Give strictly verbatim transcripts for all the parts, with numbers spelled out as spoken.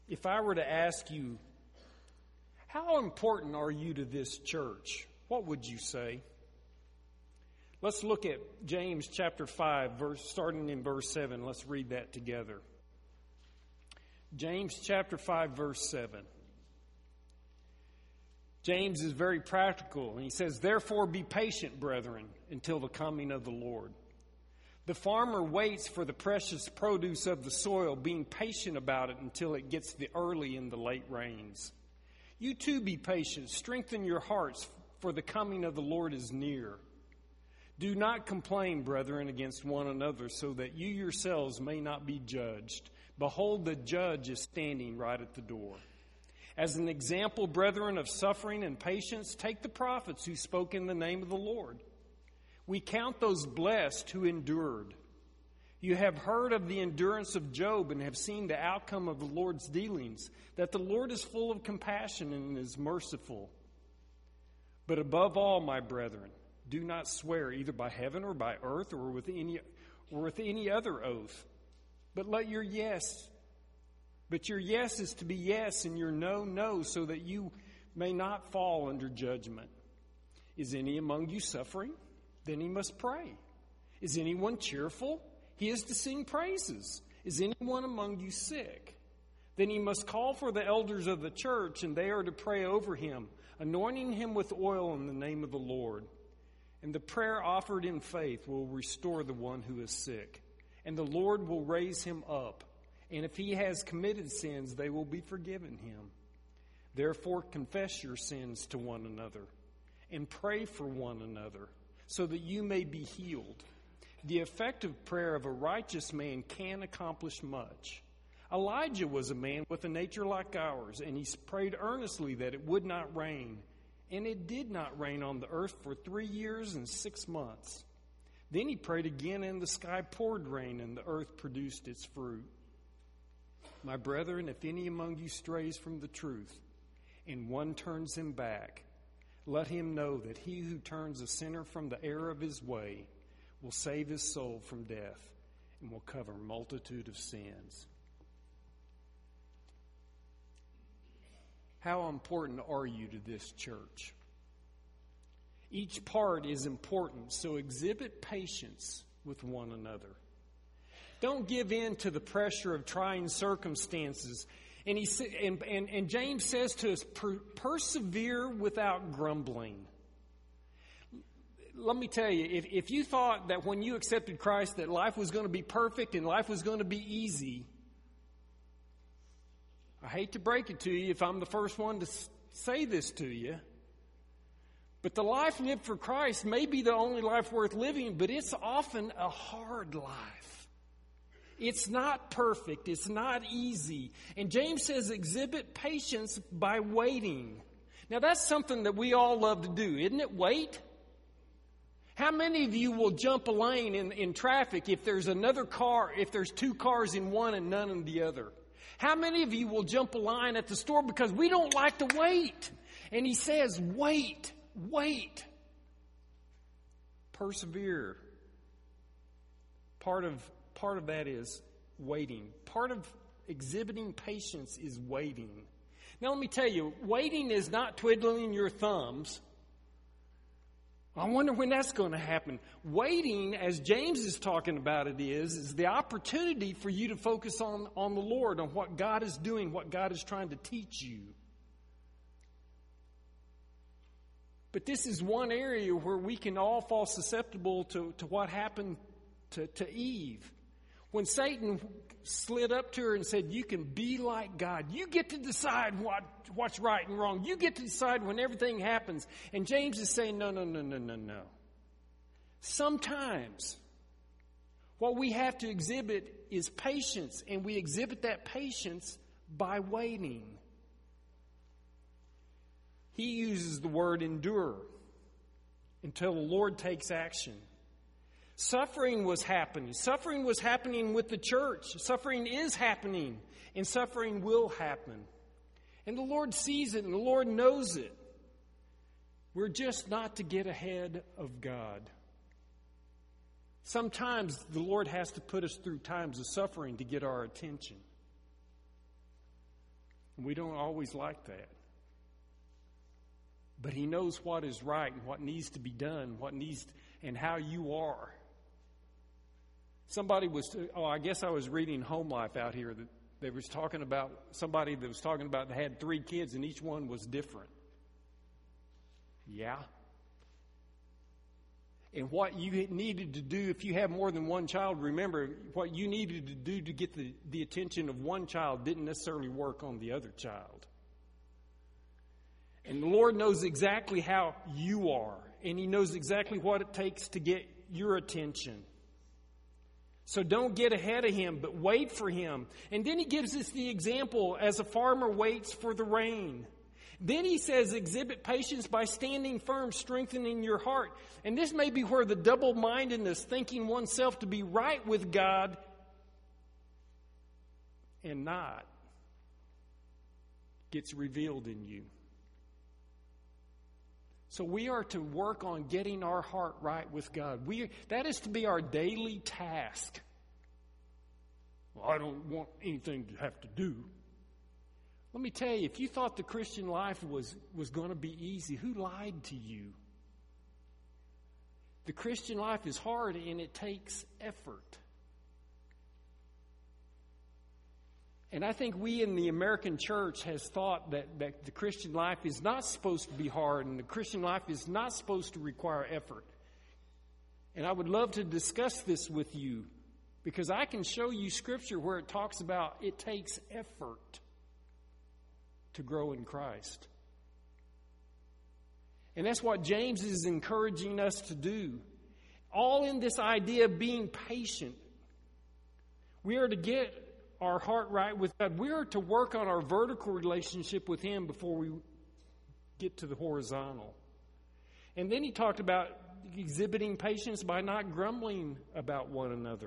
If I were to ask you, how important are you to this church? What would you say? Let's look at James chapter five, verse, starting in verse seven. Let's read that together. James chapter five, verse seven. James is very practical, and he says, "Therefore be patient, brethren, until the coming of the Lord. The farmer waits for the precious produce of the soil, being patient about it until it gets the early and the late rains. You too be patient. Strengthen your hearts, for the coming of the Lord is near. Do not complain, brethren, against one another, so that you yourselves may not be judged. Behold, the judge is standing right at the door. As an example, brethren, of suffering and patience, take the prophets who spoke in the name of the Lord. We count those blessed who endured. You have heard of the endurance of Job and have seen the outcome of the Lord's dealings, that the Lord is full of compassion and is merciful. But above all, my brethren, do not swear either by heaven or by earth or with any or with any other oath, but let your yes, but your yes is to be yes and your no, no, so that you may not fall under judgment. Is any among you suffering? Then he must pray. Is anyone cheerful? He is to sing praises. Is anyone among you sick? Then he must call for the elders of the church, and they are to pray over him, anointing him with oil in the name of the Lord. And the prayer offered in faith will restore the one who is sick, and the Lord will raise him up. And if he has committed sins, they will be forgiven him. Therefore confess your sins to one another, and pray for one another, so that you may be healed. The effective prayer of a righteous man can accomplish much. Elijah was a man with a nature like ours, and he prayed earnestly that it would not rain. And it did not rain on the earth for three years and six months. Then he prayed again, and the sky poured rain, and the earth produced its fruit. My brethren, if any among you strays from the truth, and one turns him back, let him know that he who turns a sinner from the error of his way will save his soul from death and will cover a multitude of sins. How important are you to this church? Each part is important, so exhibit patience with one another. Don't give in to the pressure of trying circumstances. And, he, and, and, and James says to us, per, persevere without grumbling. Let me tell you, if, if you thought that when you accepted Christ that life was going to be perfect and life was going to be easy, I hate to break it to you if I'm the first one to say this to you, but the life lived for Christ may be the only life worth living, but it's often a hard life. It's not perfect. It's not easy. And James says exhibit patience by waiting. Now that's something that we all love to do, isn't it? Wait. How many of you will jump a lane in, in traffic if there's another car, if there's two cars in one and none in the other? How many of you will jump a line at the store because we don't like to wait? And he says, wait, wait. Persevere. Part of part of that is waiting. Part of exhibiting patience is waiting. Now let me tell you, waiting is not twiddling your thumbs. I wonder when that's going to happen. Waiting, as James is talking about it, is, is the opportunity for you to focus on, on the Lord, on what God is doing, what God is trying to teach you. But this is one area where we can all fall susceptible to, to what happened to, to Eve. When Satan slid up to her and said, you can be like God. You get to decide what, what's right and wrong. You get to decide when everything happens. And James is saying, no, no, no, no, no, no. Sometimes what we have to exhibit is patience, and we exhibit that patience by waiting. He uses the word endure until the Lord takes action. Suffering was happening. Suffering was happening with the church. Suffering is happening, and suffering will happen. And the Lord sees it, and the Lord knows it. We're just not to get ahead of God. Sometimes the Lord has to put us through times of suffering to get our attention. We don't always like that. But He knows what is right and what needs to be done, what needs, and how you are. Somebody was, oh, I guess I was reading Home Life out here that they was talking about, somebody that was talking about they had three kids and each one was different. Yeah. And what you needed to do, if you have more than one child, remember, what you needed to do to get the, the attention of one child didn't necessarily work on the other child. And the Lord knows exactly how you are, and He knows exactly what it takes to get your attention. So don't get ahead of Him, but wait for Him. And then He gives us the example as a farmer waits for the rain. Then He says, exhibit patience by standing firm, strengthening your heart. And this may be where the double-mindedness, thinking oneself to be right with God and not, gets revealed in you. So we are to work on getting our heart right with God. We, that is to be our daily task. Well, I don't want anything to have to do. Let me tell you, if you thought the Christian life was, was going to be easy, who lied to you? The Christian life is hard and it takes effort. And I think we in the American church has thought that, that the Christian life is not supposed to be hard and the Christian life is not supposed to require effort. And I would love to discuss this with you because I can show you scripture where it talks about it takes effort to grow in Christ. And that's what James is encouraging us to do. All in this idea of being patient. We are to get our heart right with God. We are to work on our vertical relationship with Him before we get to the horizontal. And then he talked about exhibiting patience by not grumbling about one another.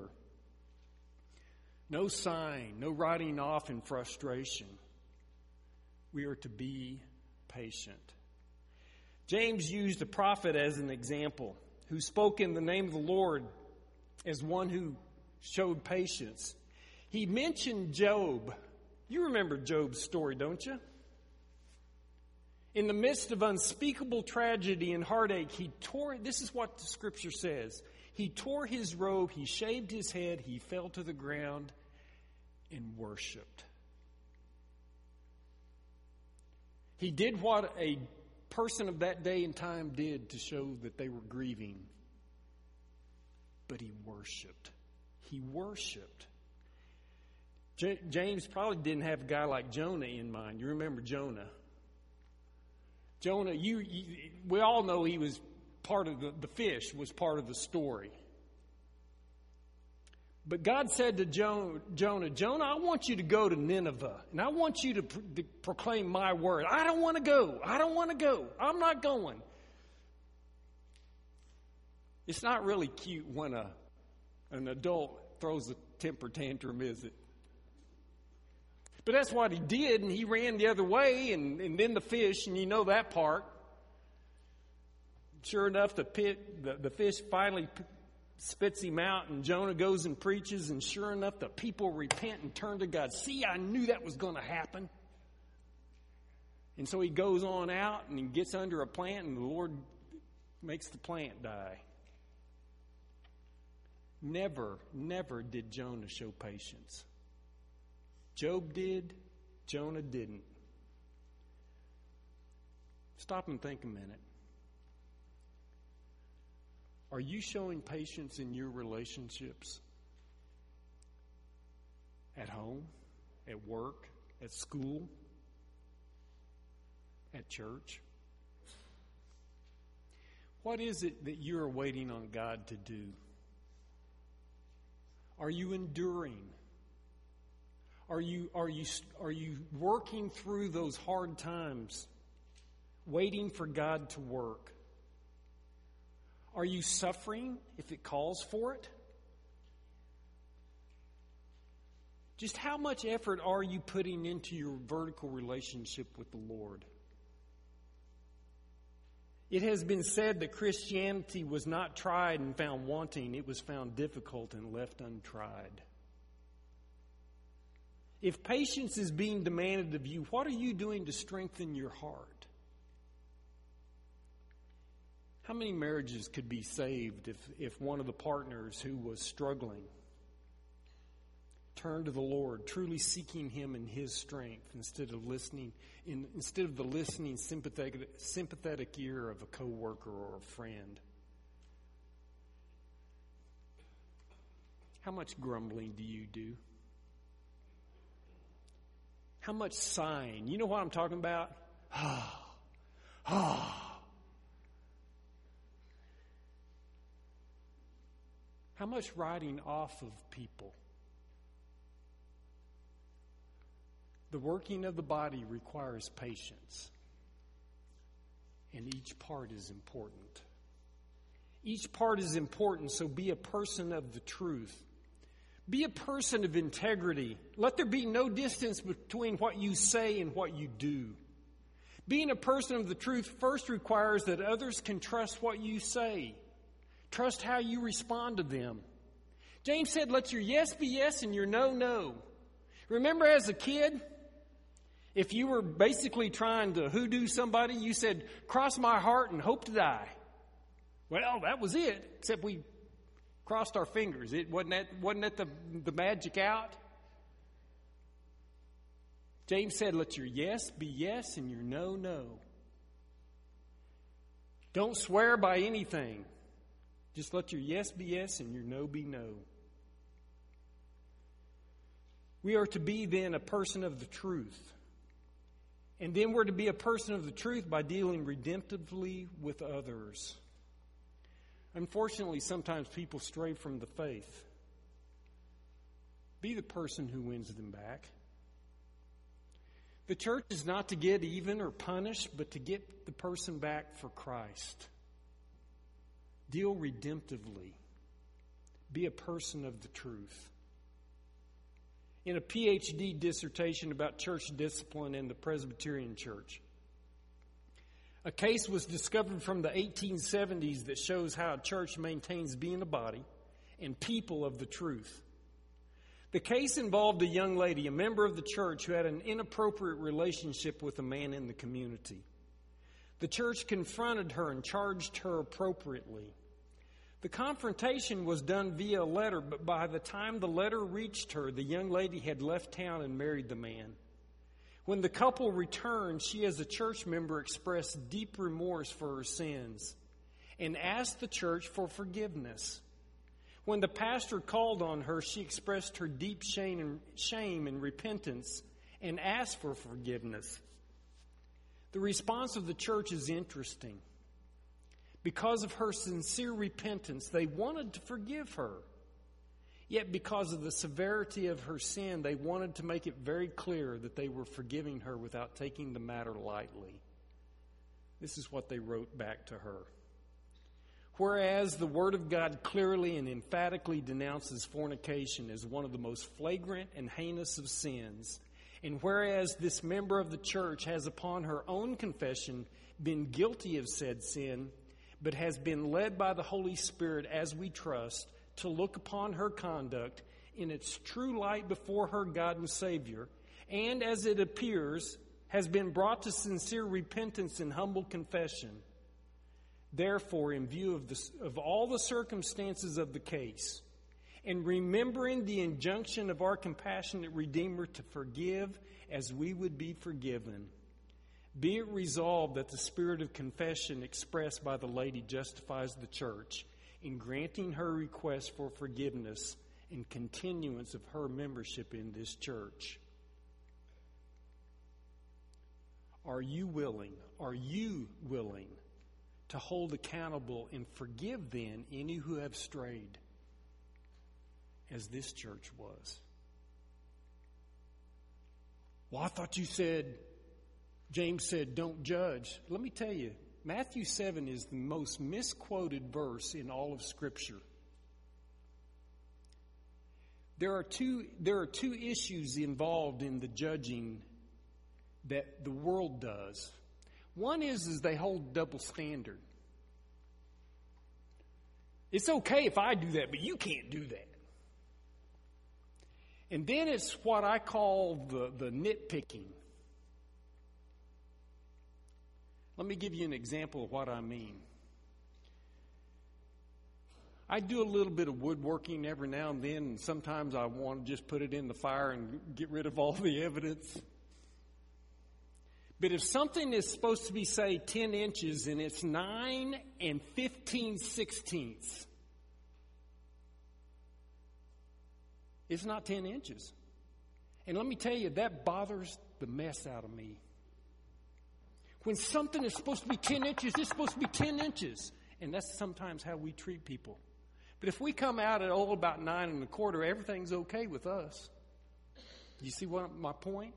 No sighing, no riding off in frustration. We are to be patient. James used a prophet as an example who spoke in the name of the Lord as one who showed patience. He mentioned Job. You remember Job's story, don't you? In the midst of unspeakable tragedy and heartache, he tore, this is what the scripture says, he tore his robe, he shaved his head, he fell to the ground and worshiped. He did what a person of that day and time did to show that they were grieving. But he worshiped. He worshiped. J- James probably didn't have a guy like Jonah in mind. You remember Jonah. Jonah, you, you we all know he was part of the, the fish was part of the story. But God said to Jonah, Jonah, Jonah, I want you to go to Nineveh, and I want you to, pr- to proclaim my word. I don't want to go. I don't want to go. I'm not going. It's not really cute when a an adult throws a temper tantrum, is it? But that's what he did, and he ran the other way, and, and then the fish, and you know that part. Sure enough, the pit, the, the fish finally p- spits him out, and Jonah goes and preaches, and sure enough, the people repent and turn to God. See, I knew that was going to happen. And so he goes on out, and he gets under a plant, and the Lord makes the plant die. Never, never did Jonah show patience. Job did, Jonah didn't. Stop and think a minute. Are you showing patience in your relationships? At home, at work, at school, at church? What is it that you're waiting on God to do? Are you enduring? Are you, are you, are you working through those hard times, waiting for God to work? Are you suffering if it calls for it? Just how much effort are you putting into your vertical relationship with the Lord? It has been said that Christianity was not tried and found wanting. It was found difficult and left untried. If patience is being demanded of you, what are you doing to strengthen your heart? How many marriages could be saved if, if one of the partners who was struggling turned to the Lord, truly seeking Him in His strength instead of listening, in, instead of the listening, sympathetic, sympathetic ear of a coworker or a friend? How much grumbling do you do? How much sighing? You know what I'm talking about? Ah, ah. How much writing off of people? The working of the body requires patience, and each part is important. Each part is important, so be a person of the truth. Be a person of integrity. Let there be no distance between what you say and what you do. Being a person of the truth first requires that others can trust what you say. Trust how you respond to them. James said, let your yes be yes and your no, no. Remember as a kid, if you were basically trying to hoodoo somebody, you said, cross my heart and hope to die. Well, that was it, except we crossed our fingers. It wasn't that, wasn't that the, the magic out? James said, let your yes be yes and your no, no. Don't swear by anything. Just let your yes be yes and your no be no. We are to be then a person of the truth. And then we're to be a person of the truth by dealing redemptively with others. Unfortunately, sometimes people stray from the faith. Be the person who wins them back. The church is not to get even or punish, but to get the person back for Christ. Deal redemptively. Be a person of the truth. In a P H D dissertation about church discipline in the Presbyterian Church, a case was discovered from the eighteen seventies that shows how a church maintains being a body and people of the truth. The case involved a young lady, a member of the church, who had an inappropriate relationship with a man in the community. The church confronted her and charged her appropriately. The confrontation was done via a letter, but by the time the letter reached her, the young lady had left town and married the man. When the couple returned, she as a church member expressed deep remorse for her sins and asked the church for forgiveness. When the pastor called on her, she expressed her deep shame and, shame and repentance and asked for forgiveness. The response of the church is interesting. Because of her sincere repentance, they wanted to forgive her. Yet because of the severity of her sin, they wanted to make it very clear that they were forgiving her without taking the matter lightly. This is what they wrote back to her. Whereas the Word of God clearly and emphatically denounces fornication as one of the most flagrant and heinous of sins, and whereas this member of the church has upon her own confession been guilty of said sin, but has been led by the Holy Spirit, as we trust, to look upon her conduct in its true light before her God and Savior, and as it appears, has been brought to sincere repentance and humble confession. Therefore, in view of, the, of all the circumstances of the case, and remembering the injunction of our compassionate Redeemer to forgive as we would be forgiven, be it resolved that the spirit of confession expressed by the lady justifies the church in granting her request for forgiveness and continuance of her membership in this church. Are you willing, are you willing to hold accountable and forgive then any who have strayed, as this church was? Well, I thought you said, James said, don't judge. Let me tell you, Matthew seven is the most misquoted verse in all of Scripture. There are two, there are two issues involved in the judging that the world does. One is, is they hold double standard. It's okay if I do that, but you can't do that. And then it's what I call the, the nitpicking. Let me give you an example of what I mean. I do a little bit of woodworking every now and then, and sometimes I want to just put it in the fire and get rid of all the evidence. But if something is supposed to be, say, ten inches and it's nine and fifteen sixteenths, it's not ten inches. And let me tell you, that bothers the mess out of me. When something is supposed to be ten inches, it's supposed to be ten inches. And that's sometimes how we treat people. But if we come out at oh, about nine and a quarter, everything's okay with us. You see what my point?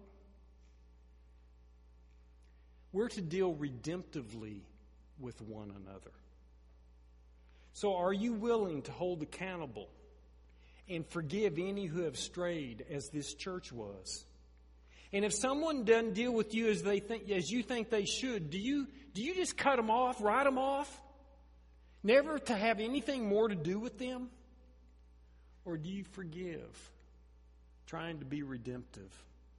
We're to deal redemptively with one another. So are you willing to hold accountable and forgive any who have strayed, as this church was? And if someone doesn't deal with you as they think, as you think they should, do you do you just cut them off, write them off? Never to have anything more to do with them? Or do you forgive, trying to be redemptive?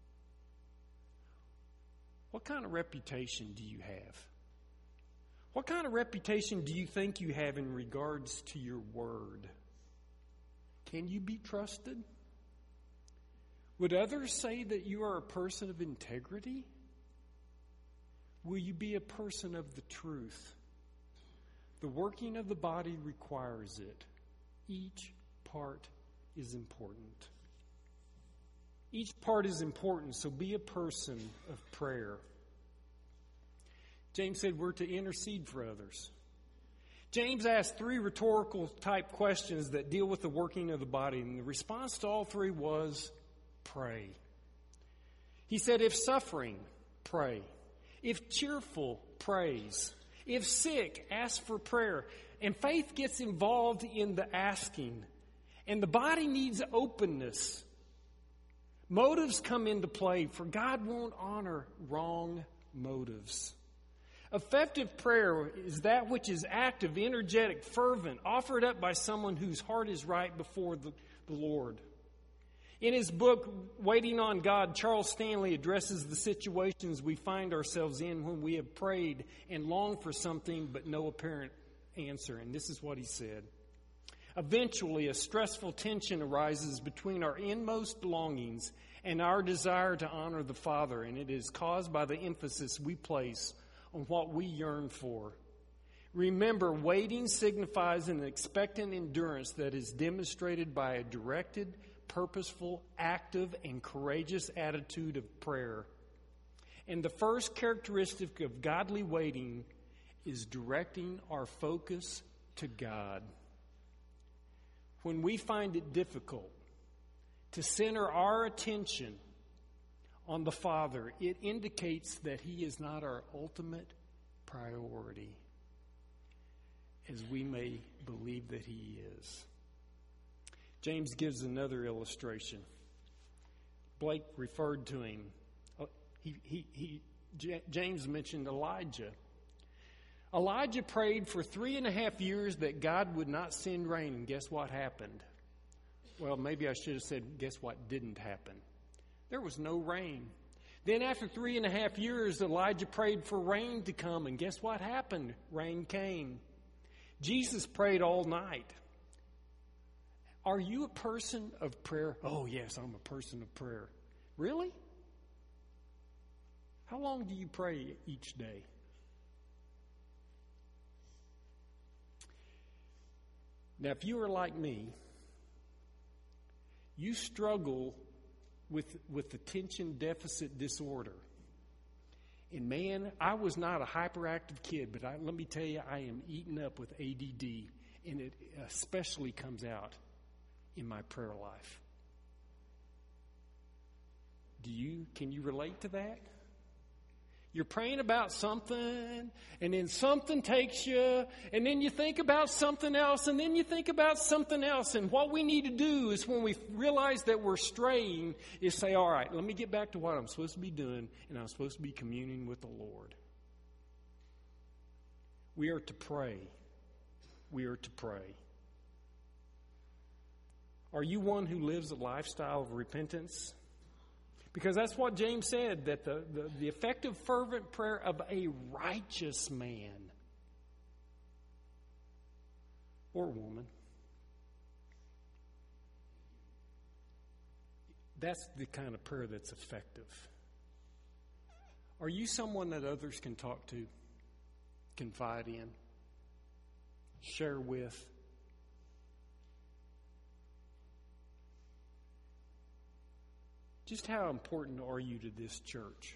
What kind of reputation do you have? What kind of reputation do you think you have in regards to your word? Can you be trusted? Would others say that you are a person of integrity? Will you be a person of the truth? The working of the body requires it. Each part is important. Each part is important, so be a person of prayer. James said we're to intercede for others. James asked three rhetorical type questions that deal with the working of the body, and the response to all three was pray. He said, if suffering, pray. If cheerful, praise. If sick, ask for prayer. And faith gets involved in the asking. And the body needs openness. Motives come into play, for God won't honor wrong motives. Effective prayer is that which is active, energetic, fervent, offered up by someone whose heart is right before the, the Lord. In his book, Waiting on God, Charles Stanley addresses the situations we find ourselves in when we have prayed and longed for something but no apparent answer. And this is what he said. Eventually, a stressful tension arises between our inmost longings and our desire to honor the Father, and it is caused by the emphasis we place on what we yearn for. Remember, waiting signifies an expectant endurance that is demonstrated by a directed, purposeful, active, and courageous attitude of prayer. And the first characteristic of godly waiting is directing our focus to God. When we find it difficult to center our attention on the Father, it indicates that He is not our ultimate priority, as we may believe that He is. James gives another illustration. Blake referred to him. He, he, he, J- James mentioned Elijah. Elijah prayed for three and a half years that God would not send rain, and guess what happened? Well, maybe I should have said, guess what didn't happen? There was no rain. Then after three and a half years, Elijah prayed for rain to come, and guess what happened? Rain came. Jesus prayed all night. Are you a person of prayer? Oh, yes, I'm a person of prayer. Really? How long do you pray each day? Now, if you are like me, you struggle with, with attention deficit disorder. And man, I was not a hyperactive kid, but I, let me tell you, I am eaten up with A D D, and it especially comes out in my prayer life. Do you, can you relate to that? You're praying about something, and then something takes you, and then you think about something else, and then you think about something else. And what we need to do is, when we realize that we're straying, is say, all right, let me get back to what I'm supposed to be doing, and I'm supposed to be communing with the Lord. We are to pray. We are to pray. Are you one who lives a lifestyle of repentance? Because that's what James said, that the, the, the effective, fervent prayer of a righteous man or woman, that's the kind of prayer that's effective. Are you someone that others can talk to, confide in, share with? Just how important are you to this church?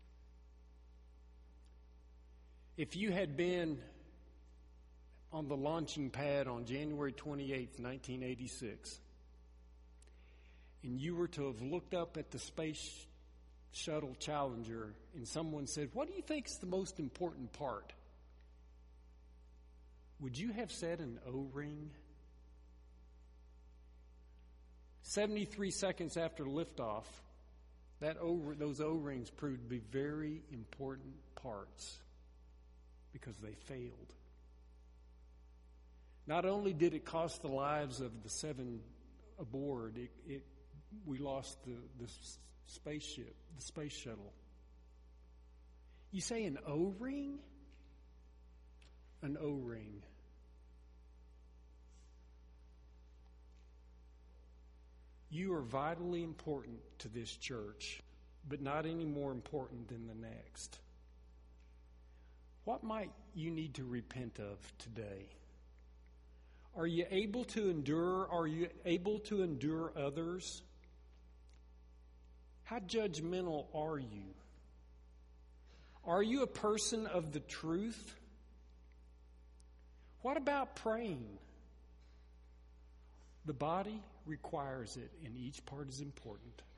If you had been on the launching pad on January twenty-eighth, nineteen eighty-six, and you were to have looked up at the Space Shuttle Challenger and someone said, "What do you think is the most important part?" Would you have said an O-ring? seventy-three seconds after liftoff, that O, those O-rings proved to be very important parts because they failed. Not only did it cost the lives of the seven aboard, it, it, we lost the, the spaceship, the space shuttle. You say an O-ring? An O-ring. You are vitally important to this church, but not any more important than the next. What might you need to repent of today? Are you able to endure? Are you able to endure others? How judgmental are you? Are you a person of the truth? What about praying? The body requires it, and each part is important.